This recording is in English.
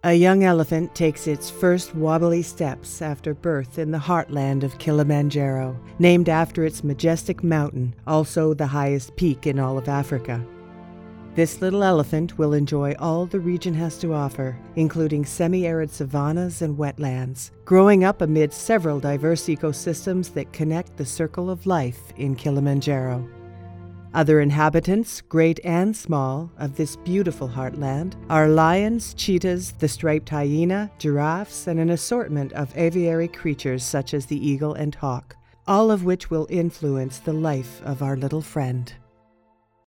A young elephant takes its first wobbly steps after birth in the heartland of Kilimanjaro, named after its majestic mountain, also the highest peak in all of Africa. This little elephant will enjoy all the region has to offer, including semi-arid savannas and wetlands, growing up amid several diverse ecosystems that connect the circle of life in Kilimanjaro. Other inhabitants, great and small, of this beautiful heartland are lions, cheetahs, the striped hyena, giraffes, and an assortment of aviary creatures such as the eagle and hawk, all of which will influence the life of our little friend.